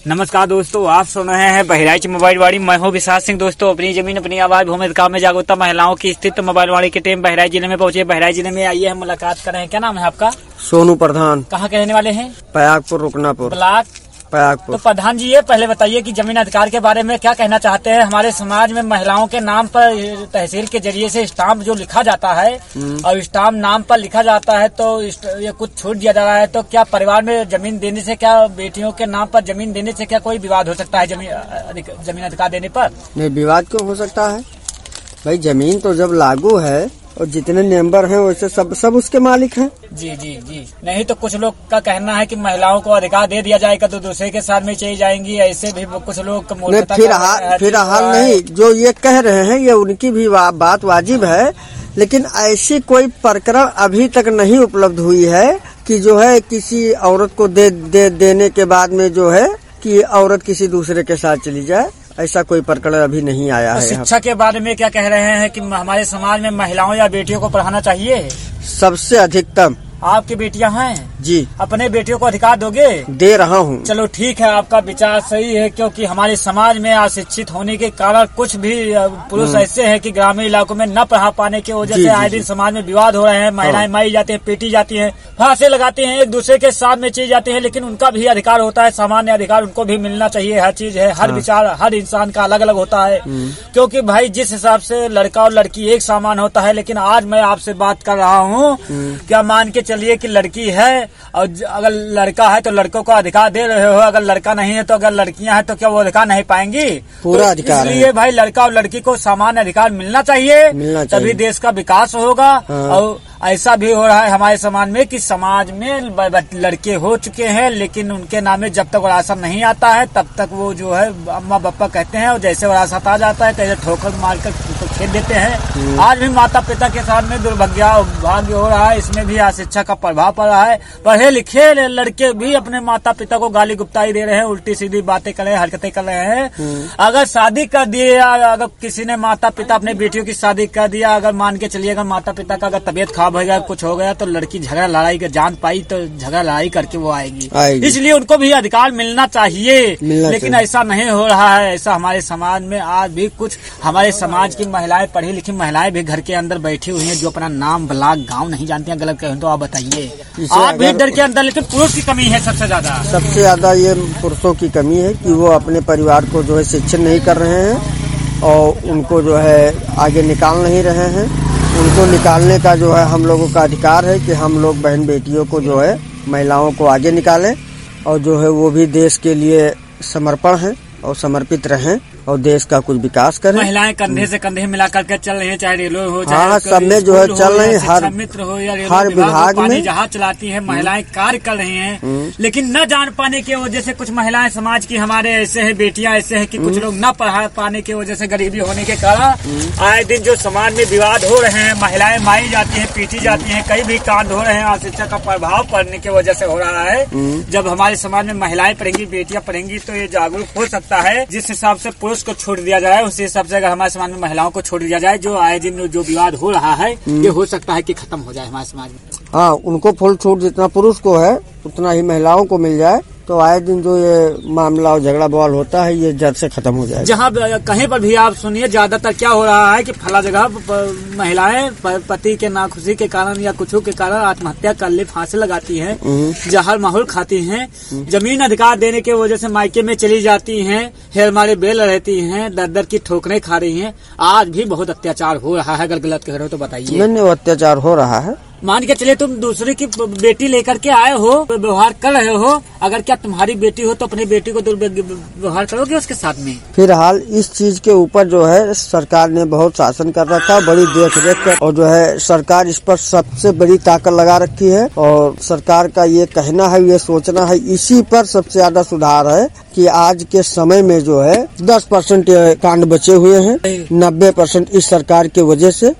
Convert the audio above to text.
नमस्कार दोस्तों, आप सुन रहे हैं बहराइच मोबाइल वाड़ी। मैं हूं विशाल सिंह। दोस्तों, अपनी जमीन अपनी आवाज भूमि अधिकार में जागरूकता महिलाओं की स्थित मोबाइल वाड़ी की टीम बहराइच जिले में पहुंचे। बहराइच जिले में आइए हम मुलाकात कर रहे हैं। क्या नाम है आपका? सोनू प्रधान। कहाँ के रहने वाले हैं? पयागपुर, रुकनापुर ब्लॉक पयागपुर। तो प्रधान जी, ये पहले बताइए कि जमीन अधिकार के बारे में क्या कहना चाहते हैं। हमारे समाज में महिलाओं के नाम पर तहसील के जरिए से स्टाम्प जो लिखा जाता है और स्टाम्प नाम पर लिखा जाता है तो ये कुछ छूट दिया जा रहा है, तो क्या परिवार में जमीन देने से, क्या बेटियों के नाम पर जमीन देने से क्या कोई विवाद हो सकता है? जमीन अधिकार देने पर नहीं, विवाद क्यों हो सकता है भाई? जमीन तो जब लागू है और जितने मेंबर हैं वैसे सब उसके मालिक हैं। जी जी जी। नहीं तो कुछ लोग का कहना है कि महिलाओं को अधिकार दे दिया जाएगा तो दूसरे के साथ में चली जाएंगी, ऐसे भी कुछ लोग फिलहाल नहीं, जो ये कह रहे हैं ये उनकी भी बात वाजिब है, लेकिन ऐसी कोई प्रकरण अभी तक नहीं उपलब्ध हुई है कि जो है किसी औरत को देने के बाद में जो है कि औरत किसी दूसरे के साथ चली जाए। ऐसा कोई प्रकरण अभी नहीं आया है। शिक्षा के बारे में क्या कह रहे हैं कि हमारे समाज में महिलाओं या बेटियों को पढ़ाना चाहिए? सबसे अधिकतम। आपकी बेटियां हैं जी। अपने बेटियों को अधिकार दोगे? दे रहा हूँ। चलो ठीक है, आपका विचार सही है, क्योंकि हमारे समाज में अशिक्षित होने के कारण कुछ भी पुरुष ऐसे हैं कि ग्रामीण इलाकों में न पढ़ा पाने की वजह से आए दिन समाज में विवाद हो रहे हैं। महिलाएं मारी जाती हैं, पीटी जाती हैं, फांसे लगाते हैं, एक दूसरे के साथ में चली जाती है, लेकिन उनका भी अधिकार होता है, सामान्य अधिकार उनको भी मिलना चाहिए। हर चीज है, हर विचार हर इंसान का अलग अलग होता है, क्योंकि भाई जिस हिसाब से लड़का और लड़की एक समान होता है, लेकिन आज मैं आपसे बात कर रहा हूँ, क्या मान के चलिए कि लड़की है और अगर लड़का है तो लड़कों को अधिकार दे रहे हो, अगर लड़का नहीं है तो अगर लड़कियां हैं तो क्या वो अधिकार नहीं पाएंगी? पूरा अधिकार। इसलिए भाई लड़का और लड़की को सामान्य अधिकार मिलना चाहिए, तभी देश का विकास होगा। और ऐसा भी हो रहा है हमारे समाज में कि समाज में लड़के हो चुके हैं, लेकिन उनके नाम में जब तक वरासत नहीं आता है तब तक वो जो है अम्मा पापा कहते हैं, और जैसे वरासत आ जाता है तो ठोकर मारकर तो खेल देते हैं। आज भी माता पिता के साथ में दुर्भाग्य हो रहा है, इसमें भी अशिक्षा का प्रभाव पड़ रहा है। पढ़े लिखे लड़के भी अपने माता पिता को गाली गुप्ताई दे रहे हैं, उल्टी सीधी बातें कर रहे हैं, हरकतें कर रहे हैं। अगर शादी कर दिए, अगर किसी ने माता पिता अपने बेटियों की शादी कर दिया, अगर मान के चलिए अगर माता पिता का अगर तबियत खराब हो गया, कुछ हो गया, तो लड़की झगड़ा लड़ाई कर जान पाई तो झगड़ा लड़ाई करके वो आएगी। इसलिए उनको भी अधिकार मिलना चाहिए, लेकिन ऐसा नहीं हो रहा है। ऐसा हमारे समाज में आज भी कुछ हमारे समाज की महिलाएं, पढ़ी लिखी महिलाएं भी घर के अंदर बैठी हुई हैं, जो अपना नाम ब्लॉक गाँव नहीं जानती हैं। गलत कहें तो आप बताइए। आप भी डर के अंदर, लेकिन पुरुष की कमी है सबसे ज्यादा ये पुरुषों की कमी है कि वो अपने परिवार को जो है शिक्षित नहीं कर रहे हैं और उनको जो है आगे निकाल नहीं रहे हैं। उनको निकालने का जो है हम लोगों का अधिकार है कि हम लोग बहन बेटियों को जो है महिलाओं को आगे निकालें और जो है वो भी देश के लिए समर्पण हैं और समर्पित रहें और देश का कुछ विकास करें। महिलाएं कंधे से कंधे मिला करके चल रही है, चाहे रेलवे हो, चाहे सब में जो है चल रही है, हर मित्र हो या हर विभाग में जहाज चलाती है, महिलाएं कार्य कर रही हैं। लेकिन न जान पाने की वजह से कुछ महिलाएं समाज की हमारे ऐसे है, बेटियां ऐसे है कि कुछ लोग न पढ़ा पाने की वजह से, गरीबी होने के कारण आए दिन जो समाज में विवाद हो रहे हैं, महिलाएं मारी जाती है, पीटी जाती है, कई भी कांड हो रहे हैं। अशिक्षा का प्रभाव पड़ने की वजह से हो रहा है। जब हमारे समाज में महिलाएं पढ़ेंगी, बेटियां पढ़ेंगी तो ये जागरूक हो सकता है। जिस हिसाब से पुरुष को छूट दिया जाए, उसी हिसाब से अगर हमारे समाज में महिलाओं को छोड़ दिया जाए, जो आए दिन जो विवाद हो रहा है ये हो सकता है कि खत्म हो जाए हमारे समाज में। हाँ, उनको फुल छूट जितना पुरुष को है उतना ही महिलाओं को मिल जाए तो आए दिन जो ये मामला और झगड़ा बवाल होता है ये जड़ से खत्म हो जाए। जहाँ कहीं पर भी आप सुनिए, ज्यादातर क्या हो रहा है कि फला जगह महिलाएं पति के नाखुशी के कारण या कुछ के कारण आत्महत्या कर ले, फांसी लगाती हैं, जहर माहौल खाती हैं, जमीन अधिकार देने की वजह से मायके में चली जाती हैं, हेर मारे बेल रहती हैं, दर दर की ठोकरें खा रही हैं। आज भी बहुत अत्याचार हो रहा है, अगर गलत कह रहे हो तो बताइए। नहीं, अत्याचार हो रहा है। मान के चलिए तुम दूसरे की बेटी लेकर के आए हो, व्यवहार कर रहे हो, अगर क्या तुम्हारी बेटी हो तो अपनी बेटी को व्यवहार करोगे उसके साथ में? फिलहाल इस चीज के ऊपर जो है सरकार ने बहुत शासन कर रखा, बड़ी देख रेख कर, और जो है सरकार इस पर सबसे बड़ी ताकत लगा रखी है। और सरकार का ये कहना है, ये सोचना है, इसी पर सबसे ज्यादा सुधार है कि आज के समय में जो है 10% कांड बचे हुए हैं, 90% इस सरकार की वजह से।